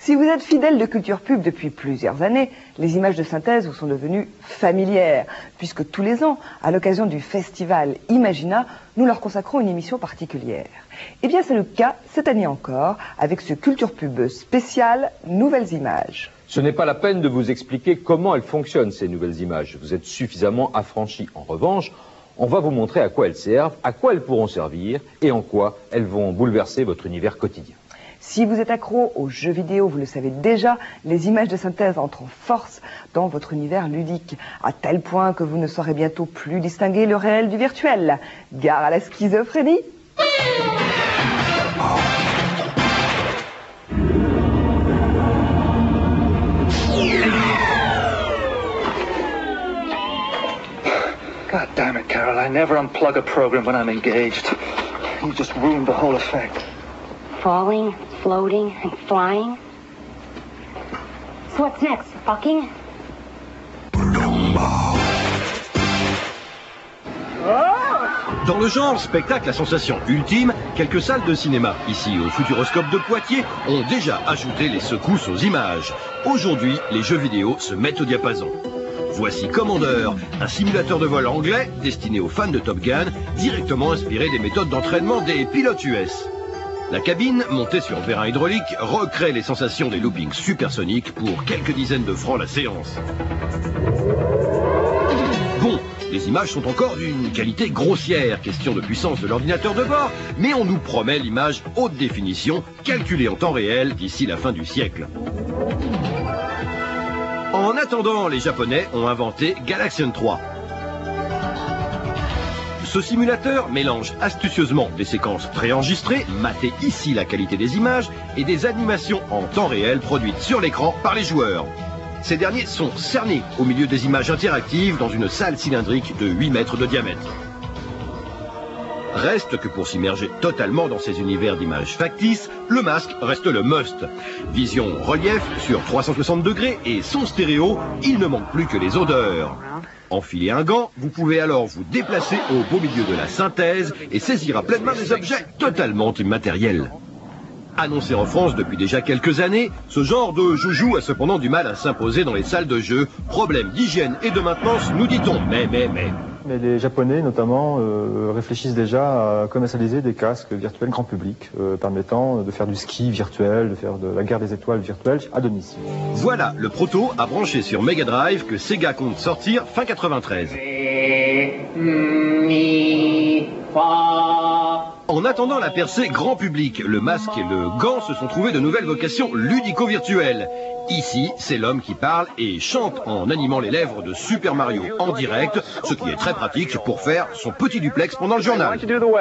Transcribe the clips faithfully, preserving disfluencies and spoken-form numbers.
Si vous êtes fidèle de Culture Pub depuis plusieurs années, les images de synthèse vous sont devenues familières, puisque tous les ans, à l'occasion du festival Imagina, nous leur consacrons une émission particulière. Eh bien, c'est le cas cette année encore, avec ce Culture Pub spécial Nouvelles Images. Ce n'est pas la peine de vous expliquer comment elles fonctionnent, ces nouvelles images. Vous êtes suffisamment affranchis. En revanche, on va vous montrer à quoi elles servent, à quoi elles pourront servir et en quoi elles vont bouleverser votre univers quotidien. Si vous êtes accro aux jeux vidéo, vous le savez déjà, les images de synthèse entrent en force dans votre univers ludique, à tel point que vous ne saurez bientôt plus distinguer le réel du virtuel. Gare à la schizophrénie. God damn it, Carol, I never unplug a program when I'm engaged. You just ruined the whole effect. Falling, floating, and flying. So what's next? Fucking? Dans le genre spectacle à sensation ultime, quelques salles de cinéma, ici au Futuroscope de Poitiers, ont déjà ajouté les secousses aux images. Aujourd'hui, les jeux vidéo se mettent au diapason. Voici Commander, un simulateur de vol anglais destiné aux fans de Top Gun, directement inspiré des méthodes d'entraînement des pilotes U S. La cabine, montée sur vérin hydraulique, recrée les sensations des loopings supersoniques pour quelques dizaines de francs la séance. Bon, les images sont encore d'une qualité grossière, question de puissance de l'ordinateur de bord, mais on nous promet l'image haute définition, calculée en temps réel d'ici la fin du siècle. En attendant, les Japonais ont inventé Galaxian trois. Ce simulateur mélange astucieusement des séquences préenregistrées, matez ici la qualité des images, et des animations en temps réel produites sur l'écran par les joueurs. Ces derniers sont cernés au milieu des images interactives dans une salle cylindrique de huit mètres de diamètre. Reste que pour s'immerger totalement dans ces univers d'images factices, le masque reste le must. Vision relief sur trois cent soixante degrés et son stéréo, il ne manque plus que les odeurs. Enfilez un gant, vous pouvez alors vous déplacer au beau milieu de la synthèse et saisir à pleine main des objets totalement immatériels. Annoncé en France depuis déjà quelques années, ce genre de joujou a cependant du mal à s'imposer dans les salles de jeu. Problème d'hygiène et de maintenance, nous dit-on. Mais, mais, mais... Mais les Japonais, notamment, euh, réfléchissent déjà à commercialiser des casques virtuels grand public, euh, permettant de faire du ski virtuel, de faire de la guerre des étoiles virtuelle à domicile. Voilà le proto à brancher sur Mega Drive que Sega compte sortir fin quatre-vingt-treize. En attendant la percée grand public, le masque et le gant se sont trouvés de nouvelles vocations ludico-virtuelles. Ici, c'est l'homme qui parle et chante en animant les lèvres de Super Mario en direct, ce qui est très pratique pour faire son petit duplex pendant le journal.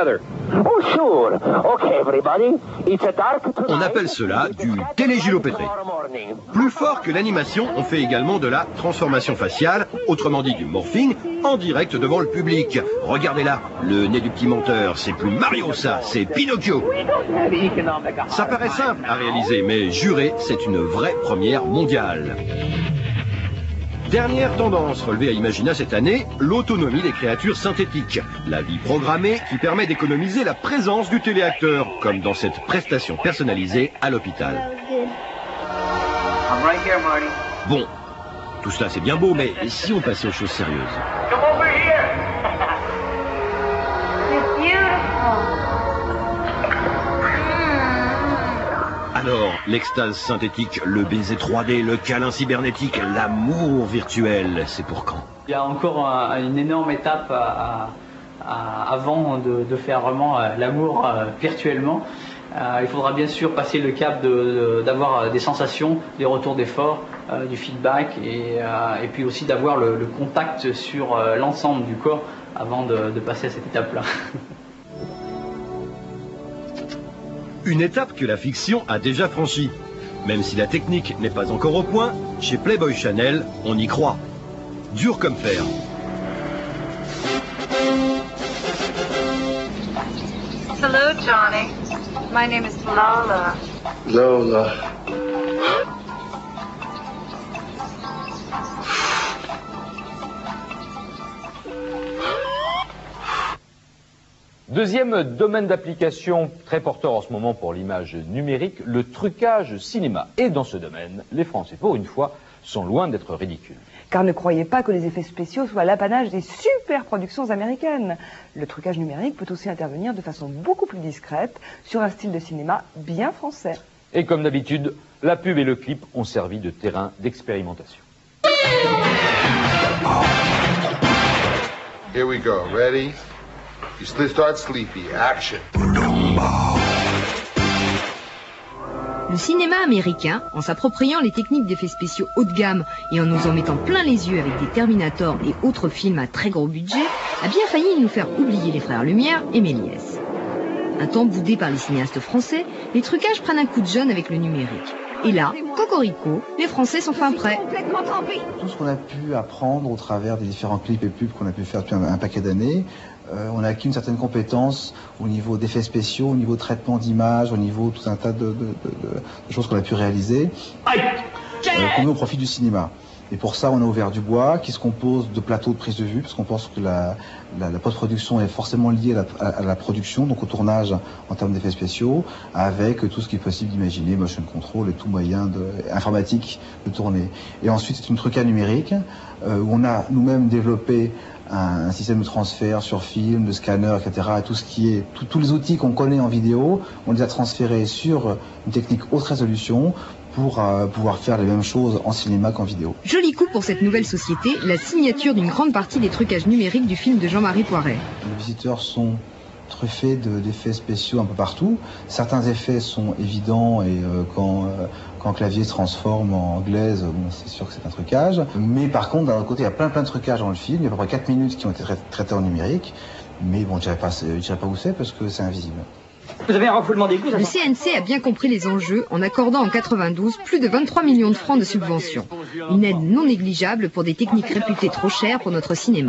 On appelle cela du télégilopétré. Plus fort que l'animation, on fait également de la transformation faciale, autrement dit du morphing, en direct devant le public. Regardez là, le nez du petit menteur, c'est plus Mario ça, c'est Pinocchio. Ça paraît simple à réaliser, mais juré, c'est une vraie première mondiale. Dernière tendance relevée à Imagina cette année, l'autonomie des créatures synthétiques. La vie programmée qui permet d'économiser la présence du téléacteur, comme dans cette prestation personnalisée à l'hôpital. Bon, tout cela c'est bien beau, mais si on passait aux choses sérieuses? Alors, l'extase synthétique, le baiser trois D, le câlin cybernétique, l'amour virtuel, c'est pour quand? Il y a encore un, une énorme étape à, à, avant de, de faire vraiment euh, l'amour euh, virtuellement. Euh, il faudra bien sûr passer le cap d'avoir de, de, des sensations, des retours d'effort, euh, du feedback et, euh, et puis aussi d'avoir le, le contact sur euh, l'ensemble du corps avant de, de passer à cette étape-là. Une étape que la fiction a déjà franchie. Même si la technique n'est pas encore au point, chez Playboy Channel, on y croit. Dur comme fer. Hello, Johnny. My name is Lola. Lola. Deuxième domaine d'application très porteur en ce moment pour l'image numérique, le trucage cinéma. Et dans ce domaine, les Français, pour une fois, sont loin d'être ridicules. Car ne croyez pas que les effets spéciaux soient l'apanage des super productions américaines. Le trucage numérique peut aussi intervenir de façon beaucoup plus discrète sur un style de cinéma bien français. Et comme d'habitude, la pub et le clip ont servi de terrain d'expérimentation. Here we go. Ready? You start sleepy. Action. Le cinéma américain, en s'appropriant les techniques d'effets spéciaux haut de gamme et en nous en mettant plein les yeux avec des Terminator et autres films à très gros budget, a bien failli nous faire oublier les frères Lumière et Méliès. Un temps boudé par les cinéastes français, les trucages prennent un coup de jeune avec le numérique. Et là, cocorico, les Français sont fin prêts. Tout ce qu'on a pu apprendre au travers des différents clips et pubs qu'on a pu faire depuis un, un paquet d'années, euh, on a acquis une certaine compétence au niveau d'effets spéciaux, au niveau de traitement d'image, au niveau de tout un tas de, de, de, de choses qu'on a pu réaliser, euh, qu'on met au profit du cinéma. Et pour ça, on a ouvert du bois qui se compose de plateaux de prise de vue, parce qu'on pense que la, la, la post-production est forcément liée à la, à, à la production, donc au tournage en termes d'effets spéciaux, avec tout ce qui est possible d'imaginer, motion control et tout moyen de, informatique de tourner. Et ensuite, c'est une trucade numérique, euh, où on a nous-mêmes développé un, un système de transfert sur film, de scanner, et cetera. Et tout ce qui est, tous les outils qu'on connaît en vidéo, on les a transférés sur une technique haute résolution, pour euh, pouvoir faire les mêmes choses en cinéma qu'en vidéo. Joli coup pour cette nouvelle société, la signature d'une grande partie des trucages numériques du film de Jean-Marie Poiret. Les visiteurs sont truffés d'effets spéciaux un peu partout. Certains effets sont évidents et euh, quand, euh, quand Clavier se transforme en glaise, bon, c'est sûr que c'est un trucage. Mais par contre, d'un autre côté, il y a plein plein de trucages dans le film. Il y a à peu près quatre minutes qui ont été traités en numérique. Mais bon, je dirais pas, je dirais pas où c'est parce que c'est invisible. Vous avez un refoulement d'égout. Le C N C a bien compris les enjeux en accordant en quatre-vingt-douze plus de vingt-trois millions de francs de subventions. Une aide non négligeable pour des techniques réputées trop chères pour notre cinéma.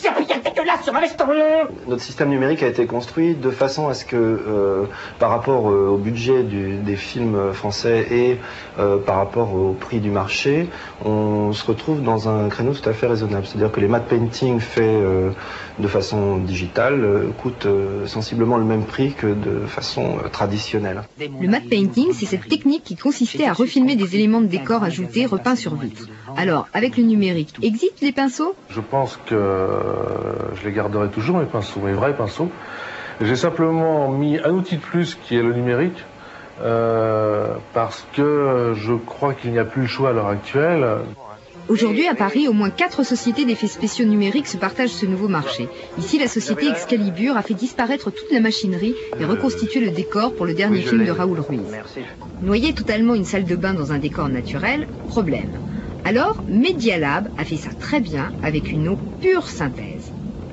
Notre système numérique a été construit de façon à ce que, euh, par rapport euh, au budget du, des films français et euh, par rapport au prix du marché, on se retrouve dans un créneau tout à fait raisonnable. C'est-à-dire que les matte painting faits euh, de façon digitale euh, coûtent euh, sensiblement le même prix que de façon euh, traditionnelle. Le matte painting, c'est cette technique qui consistait à refilmer des éléments de décor ajoutés repeints sur vitre. Alors, avec le numérique, existent les pinceaux? Je pense que je les garderai toujours, mes pinceaux, mes vrais pinceaux. J'ai simplement mis un outil de plus qui est le numérique, euh, parce que je crois qu'il n'y a plus le choix à l'heure actuelle. Aujourd'hui, à Paris, au moins quatre sociétés d'effets spéciaux numériques se partagent ce nouveau marché. Ici, la société Excalibur a fait disparaître toute la machinerie et reconstitué le décor pour le dernier film de Raoul Ruiz. Noyer totalement une salle de bain dans un décor naturel, problème. Alors, Media Lab a fait ça très bien avec une eau pure synthèse.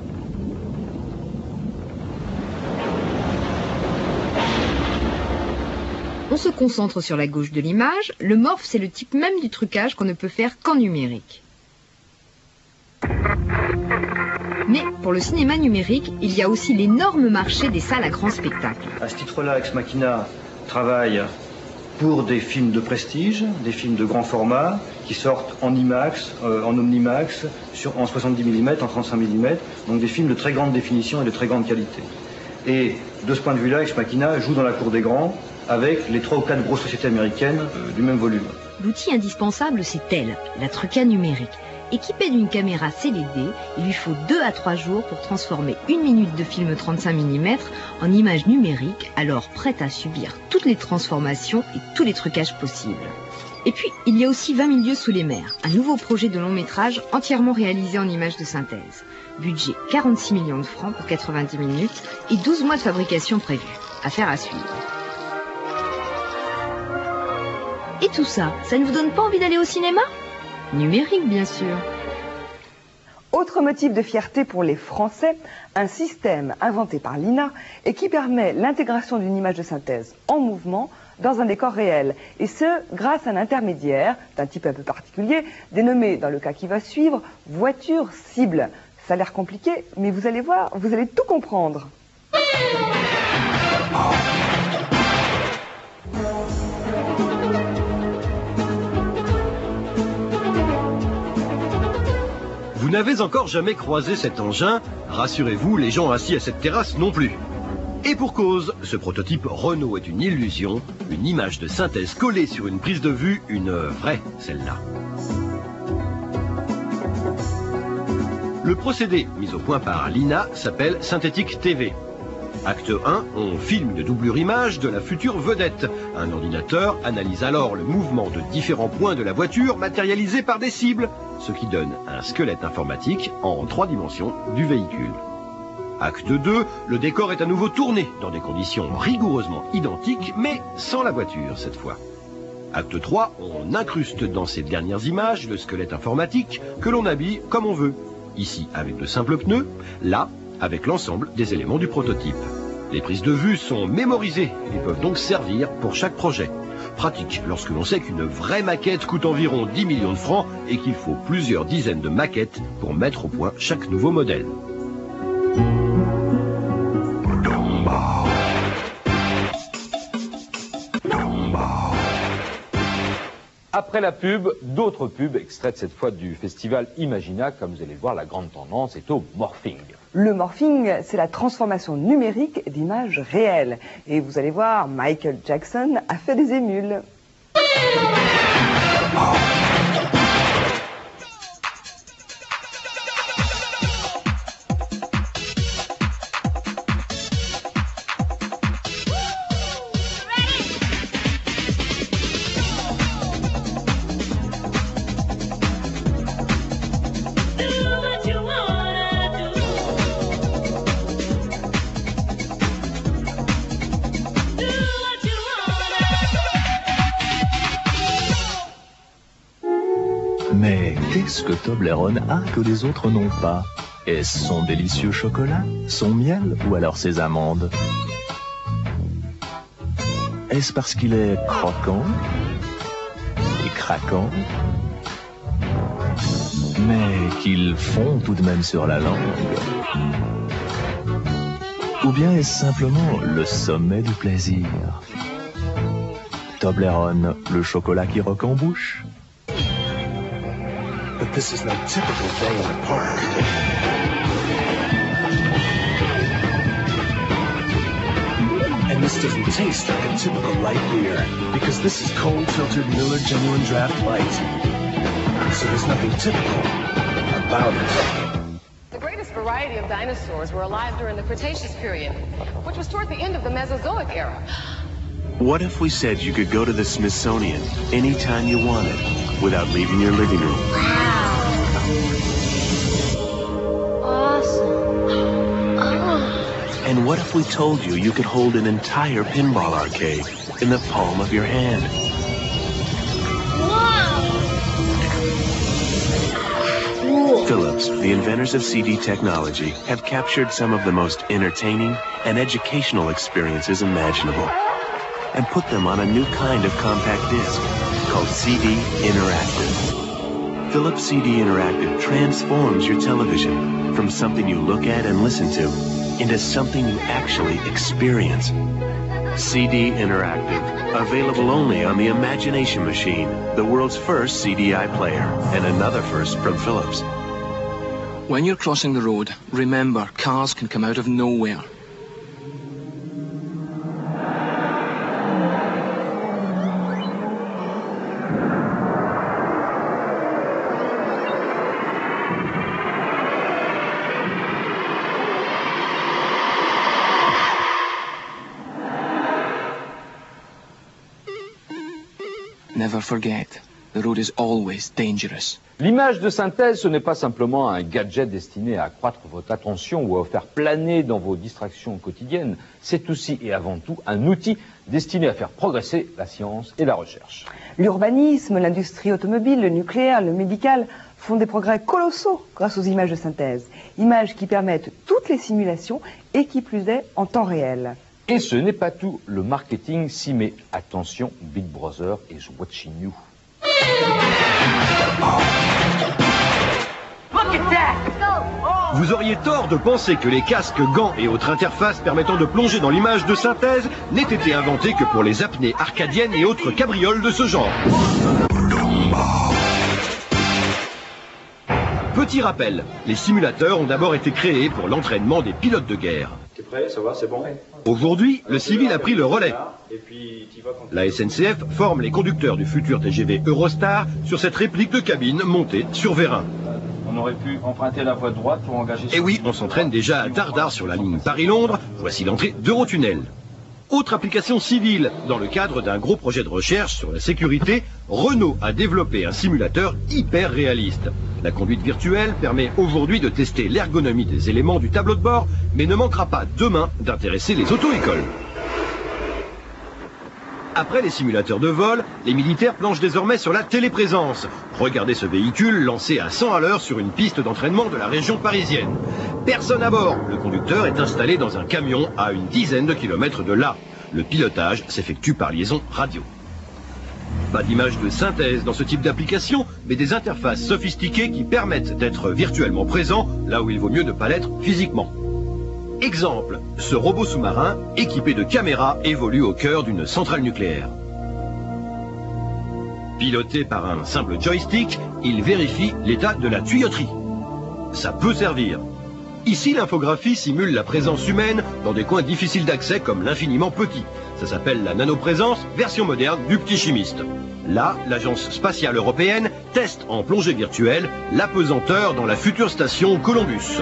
On se concentre sur la gauche de l'image. Le morph, c'est le type même du trucage qu'on ne peut faire qu'en numérique. Mais pour le cinéma numérique, il y a aussi l'énorme marché des salles à grand spectacle. À ce titre-là, Ex Machina travaille pour des films de prestige, des films de grand format, qui sortent en IMAX, euh, en Omnimax, sur, en soixante-dix millimètres, en trente-cinq millimètres, donc des films de très grande définition et de très grande qualité. Et de ce point de vue-là, Ex Machina joue dans la cour des grands, avec les trois ou quatre grosses sociétés américaines euh, du même volume. L'outil indispensable, c'est elle, la trucade numérique. Équipée d'une caméra C L D, il lui faut deux à trois jours pour transformer une minute de film trente-cinq millimètres en image numérique, alors prête à subir toutes les transformations et tous les trucages possibles. Et puis, il y a aussi vingt mille lieues sous les mers, un nouveau projet de long métrage entièrement réalisé en images de synthèse. Budget quarante-six millions de francs pour quatre-vingt-dix minutes et douze mois de fabrication prévus. Affaire à suivre. Et tout ça, ça ne vous donne pas envie d'aller au cinéma ? Numérique, bien sûr. Autre motif de fierté pour les Français, un système inventé par l'I N A et qui permet l'intégration d'une image de synthèse en mouvement dans un décor réel. Et ce, grâce à un intermédiaire d'un type un peu particulier, dénommé, dans le cas qui va suivre, voiture cible. Ça a l'air compliqué, mais vous allez voir, vous allez tout comprendre. Vous n'avez encore jamais croisé cet engin? Rassurez-vous, les gens assis à cette terrasse non plus. Et pour cause, ce prototype Renault est une illusion, une image de synthèse collée sur une prise de vue, une vraie, celle-là. Le procédé mis au point par l'I N A s'appelle Synthétique T V. Acte un, on filme une doublure image de la future vedette. Un ordinateur analyse alors le mouvement de différents points de la voiture matérialisés par des cibles, ce qui donne un squelette informatique en trois dimensions du véhicule. Acte deux, le décor est à nouveau tourné dans des conditions rigoureusement identiques, mais sans la voiture cette fois. Acte trois, on incruste dans ces dernières images le squelette informatique que l'on habille comme on veut. Ici avec de simples pneus, là avec l'ensemble des éléments du prototype. Les prises de vue sont mémorisées et peuvent donc servir pour chaque projet. Pratique lorsque l'on sait qu'une vraie maquette coûte environ dix millions de francs et qu'il faut plusieurs dizaines de maquettes pour mettre au point chaque nouveau modèle. Après la pub, d'autres pubs extraites cette fois du festival Imagina. Comme vous allez le voir, la grande tendance est au morphing. Le morphing, c'est la transformation numérique d'images réelles. Et vous allez voir, Michael Jackson a fait des émules. Mais qu'est-ce que Toblerone a que les autres n'ont pas? Est-ce son délicieux chocolat, son miel ou alors ses amandes? Est-ce parce qu'il est croquant et craquant, mais qu'il fond tout de même sur la langue? Ou bien est-ce simplement le sommet du plaisir? Toblerone, le chocolat qui roque en bouche? But this is no typical day in the park. And this doesn't taste like a typical light beer, because this is cold filtered Miller Genuine Draft Light. So there's nothing typical about it. The greatest variety of dinosaurs were alive during the Cretaceous period, which was toward the end of the Mesozoic era. What if we said you could go to the Smithsonian anytime you wanted without leaving your living room? And what if we told you you could hold an entire pinball arcade in the palm of your hand? Whoa. Philips, the inventors of C D technology, have captured some of the most entertaining and educational experiences imaginable and put them on a new kind of compact disc called C D Interactive. Philips C D Interactive transforms your television from something you look at and listen to into something you actually experience. C D Interactive, available only on the Imagination Machine, the world's first C D I player, and another first from Philips. When you're crossing the road, remember, cars can come out of nowhere. Never forget, the road is always dangerous. L'image de synthèse, ce n'est pas simplement un gadget destiné à accroître votre attention ou à vous faire planer dans vos distractions quotidiennes. C'est aussi et avant tout un outil destiné à faire progresser la science et la recherche. L'urbanisme, l'industrie automobile, le nucléaire, le médical font des progrès colossaux grâce aux images de synthèse. Images qui permettent toutes les simulations et qui plus est en temps réel. Et ce n'est pas tout, le marketing s'y met. Attention, Big Brother is watching you. Vous auriez tort de penser que les casques, gants et autres interfaces permettant de plonger dans l'image de synthèse n'aient été inventés que pour les apnées arcadiennes et autres cabrioles de ce genre. Petit rappel, les simulateurs ont d'abord été créés pour l'entraînement des pilotes de guerre. T'es prêt? Ça va, c'est bon? Aujourd'hui, le civil a pris le relais. La S N C F forme les conducteurs du futur T G V Eurostar sur cette réplique de cabine montée sur vérin. On aurait pu emprunter la voie droite pour engager... Et oui, on s'entraîne déjà à Dardar sur la ligne Paris-Londres. Voici l'entrée d'Eurotunnel. Autre application civile, dans le cadre d'un gros projet de recherche sur la sécurité, Renault a développé un simulateur hyper réaliste. La conduite virtuelle permet aujourd'hui de tester l'ergonomie des éléments du tableau de bord, mais ne manquera pas demain d'intéresser les auto-écoles. Après les simulateurs de vol, les militaires planchent désormais sur la téléprésence. Regardez ce véhicule lancé à cent à l'heure sur une piste d'entraînement de la région parisienne. Personne à bord, le conducteur est installé dans un camion à une dizaine de kilomètres de là. Le pilotage s'effectue par liaison radio. Pas d'image de synthèse dans ce type d'application, mais des interfaces sophistiquées qui permettent d'être virtuellement présent là où il vaut mieux ne pas l'être physiquement. Exemple, ce robot sous-marin, équipé de caméras, évolue au cœur d'une centrale nucléaire. Piloté par un simple joystick, il vérifie l'état de la tuyauterie. Ça peut servir. Ici, l'infographie simule la présence humaine dans des coins difficiles d'accès comme l'infiniment petit. Ça s'appelle la nanoprésence, version moderne du petit chimiste. Là, l'agence spatiale européenne teste en plongée virtuelle l'apesanteur dans la future station Columbus.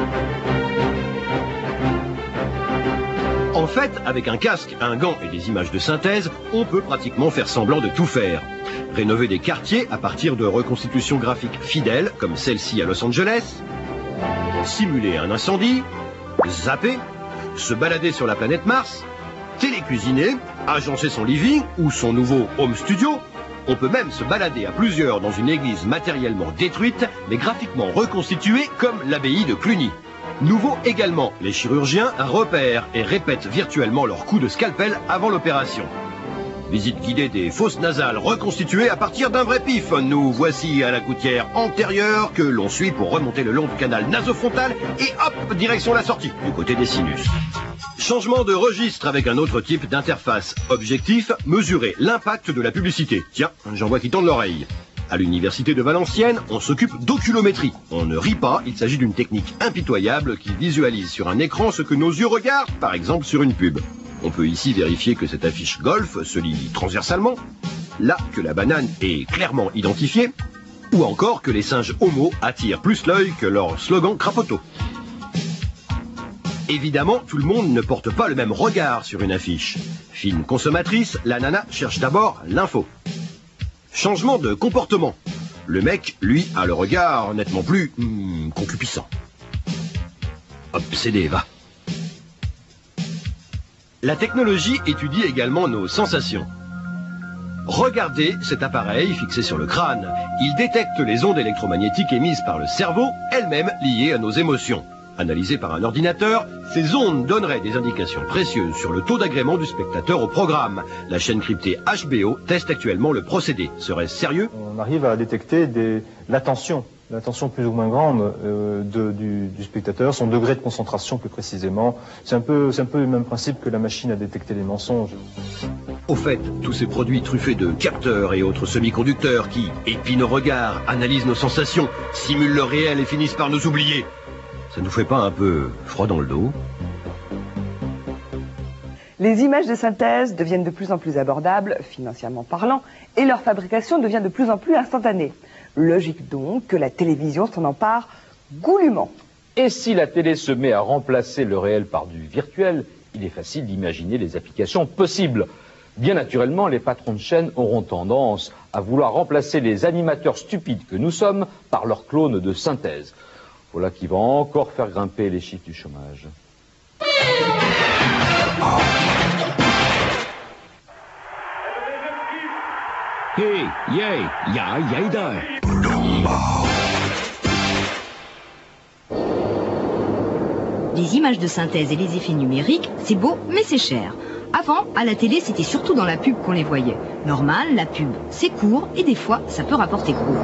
En fait, avec un casque, un gant et des images de synthèse, on peut pratiquement faire semblant de tout faire. Rénover des quartiers à partir de reconstitutions graphiques fidèles, comme celle-ci à Los Angeles, simuler un incendie, zapper, se balader sur la planète Mars, télécuisiner, agencer son living ou son nouveau home studio. On peut même se balader à plusieurs dans une église matériellement détruite, mais graphiquement reconstituée comme l'abbaye de Cluny. Nouveau également, les chirurgiens repèrent et répètent virtuellement leurs coups de scalpel avant l'opération. Visite guidée des fosses nasales reconstituées à partir d'un vrai pif. Nous voici à la gouttière antérieure que l'on suit pour remonter le long du canal nasofrontal et hop, direction la sortie, du côté des sinus. Changement de registre avec un autre type d'interface. Objectif, mesurer l'impact de la publicité. Tiens, j'en vois qui tendent l'oreille. À l'université de Valenciennes, on s'occupe d'oculométrie. On ne rit pas, il s'agit d'une technique impitoyable qui visualise sur un écran ce que nos yeux regardent, par exemple sur une pub. On peut ici vérifier que cette affiche golf se lit transversalement, là que la banane est clairement identifiée, ou encore que les singes homo attirent plus l'œil que leur slogan crapoteau. Évidemment, tout le monde ne porte pas le même regard sur une affiche. Fine consommatrice, la nana cherche d'abord l'info. Changement de comportement. Le mec, lui, a le regard nettement plus hmm, concupiscent. Obsédé, va. La technologie étudie également nos sensations. Regardez cet appareil fixé sur le crâne. Il détecte les ondes électromagnétiques émises par le cerveau, elles-mêmes liées à nos émotions. Analysées par un ordinateur, ces ondes donneraient des indications précieuses sur le taux d'agrément du spectateur au programme. La chaîne cryptée H B O teste actuellement le procédé. Serait-ce sérieux? On arrive à détecter des... l'attention, l'attention plus ou moins grande euh, de, du, du spectateur, son degré de concentration plus précisément. C'est un peu, c'est un peu le même principe que la machine à détecter les mensonges. Au fait, tous ces produits truffés de capteurs et autres semi-conducteurs qui épient nos regards, analysent nos sensations, simulent le réel et finissent par nous oublier. Ça ne nous fait pas un peu froid dans le dos? Les images de synthèse deviennent de plus en plus abordables, financièrement parlant, et leur fabrication devient de plus en plus instantanée. Logique donc que la télévision s'en empare goulûment. Et si la télé se met à remplacer le réel par du virtuel, il est facile d'imaginer les applications possibles. Bien naturellement, les patrons de chaîne auront tendance à vouloir remplacer les animateurs stupides que nous sommes par leurs clones de synthèse. Voilà qui va encore faire grimper les chiffres du chômage. Hey, yay, ya, yay da. Les images de synthèse et les effets numériques, c'est beau, mais c'est cher. Avant, à la télé, c'était surtout dans la pub qu'on les voyait. Normal, la pub, c'est court et des fois, ça peut rapporter gros.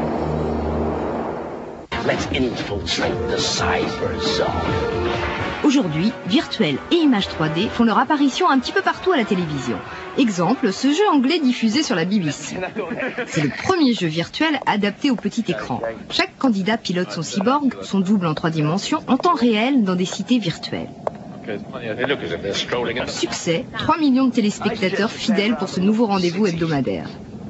Let's infiltrate the cyber zone. Aujourd'hui, virtuel et images trois D font leur apparition un petit peu partout à la télévision. Exemple, ce jeu anglais diffusé sur la B B C. C'est le premier jeu virtuel adapté au petit écran. Chaque candidat pilote son cyborg, son double en trois dimensions, en temps réel dans des cités virtuelles. Succès, trois millions de téléspectateurs fidèles pour ce nouveau rendez-vous hebdomadaire.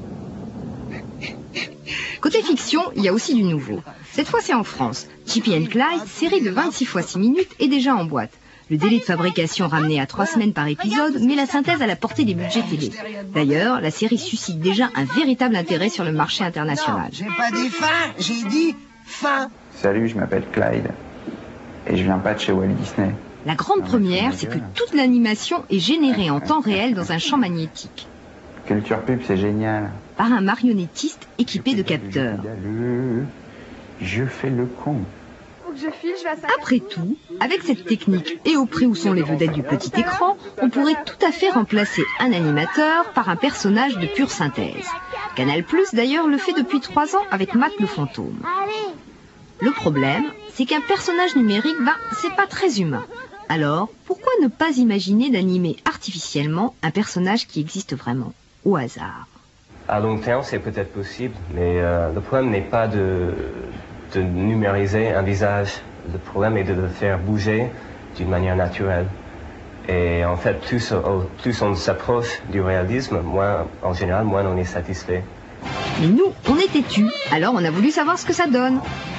Côté fiction, il y a aussi du nouveau. Cette fois, c'est en France. Chippy and Clyde, série de vingt-six fois six minutes, est déjà en boîte. Le délai de fabrication ramené à trois semaines par épisode met la synthèse à la portée des budgets télé. D'ailleurs, la série suscite déjà un véritable intérêt sur le marché international. J'ai pas dit fin, j'ai dit fin. Salut, je m'appelle Clyde et je viens pas de chez Walt Disney. La grande première, c'est que toute l'animation est générée en temps réel dans un champ magnétique. Culture Pub, c'est génial. Par un marionnettiste équipé de capteurs. Je fais le con. Après tout, avec cette technique et au prix où sont les vedettes du petit écran, on pourrait tout à fait remplacer un animateur par un personnage de pure synthèse. Canal plus, d'ailleurs, le fait depuis trois ans avec Matt le fantôme. Le problème, c'est qu'un personnage numérique, ben, c'est pas très humain. Alors, pourquoi ne pas imaginer d'animer artificiellement un personnage qui existe vraiment, au hasard? À long terme, c'est peut-être possible, mais euh, le problème n'est pas de, de numériser un visage. Le problème est de le faire bouger d'une manière naturelle. Et en fait, plus, plus on s'approche du réalisme, moins, en général, moins on est satisfait. Mais nous, on est têtus, alors on a voulu savoir ce que ça donne.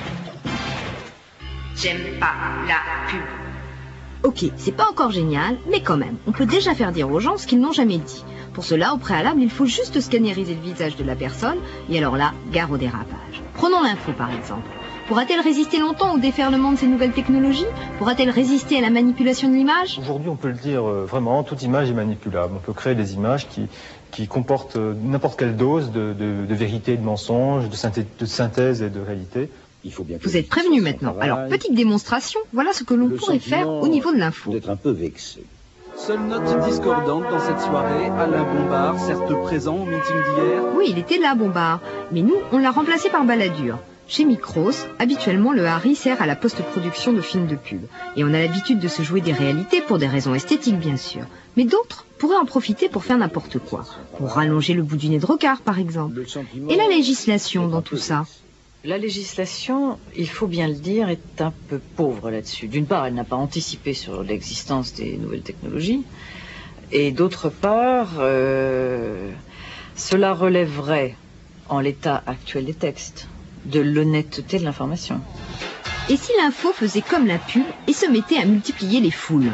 J'aime pas la pub. Ok, c'est pas encore génial, mais quand même, on peut déjà faire dire aux gens ce qu'ils n'ont jamais dit. Pour cela, au préalable, il faut juste scanneriser le visage de la personne, et alors là, gare au dérapage. Prenons l'info par exemple. Pourra-t-elle résister longtemps au déferlement de ces nouvelles technologies? Pourra-t-elle résister à la manipulation de l'image? Aujourd'hui, on peut le dire euh, vraiment, toute image est manipulable. On peut créer des images qui, qui comportent euh, n'importe quelle dose de, de, de vérité et de mensonge, de synthèse, de synthèse et de réalité. Il faut bien Vous êtes prévenus maintenant. Alors, petite démonstration, voilà ce que l'on pourrait faire au niveau de l'info. D'être un peu vexé. Seule note discordante dans cette soirée, Alain Bombard, certes présent au meeting d'hier. Oui, il était là, Bombard. Mais nous, on l'a remplacé par Balladur. Chez Micros, habituellement, le Harry sert à la post-production de films de pub. Et on a l'habitude de se jouer des réalités pour des raisons esthétiques, bien sûr. Mais d'autres pourraient en profiter pour faire n'importe quoi. Pour rallonger le bout du nez de Rocard, par exemple. Et la législation dans tout ça? La législation, il faut bien le dire, est un peu pauvre là-dessus. D'une part, elle n'a pas anticipé sur l'existence des nouvelles technologies. Et d'autre part, euh, cela relèverait, en l'état actuel des textes, de l'honnêteté de l'information. Et si l'info faisait comme la pub et se mettait à multiplier les foules?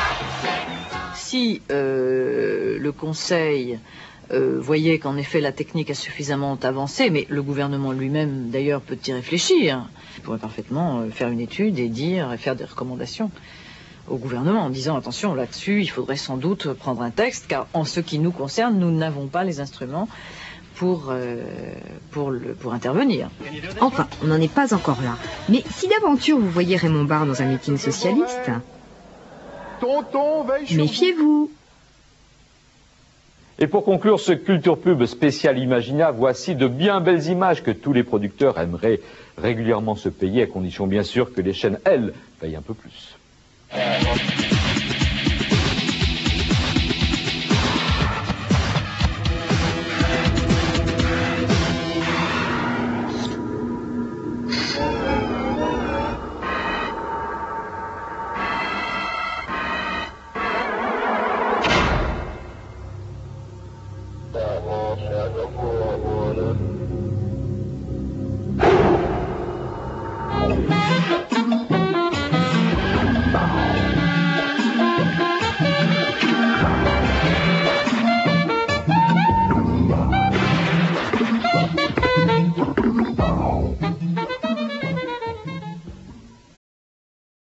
Si euh, le Conseil euh, voyait qu'en effet la technique a suffisamment avancé, mais le gouvernement lui-même d'ailleurs peut y réfléchir, il pourrait parfaitement faire une étude et dire et faire des recommandations au gouvernement en disant attention là-dessus, il faudrait sans doute prendre un texte, car en ce qui nous concerne, nous n'avons pas les instruments Pour, euh, pour, le, pour intervenir. Enfin, on n'en est pas encore là. Mais si d'aventure vous voyez Raymond Barre dans un meeting socialiste, méfiez-vous. Et pour conclure ce Culture Pub spécial Imagina, voici de bien belles images que tous les producteurs aimeraient régulièrement se payer, à condition bien sûr que les chaînes, elles, payent un peu plus.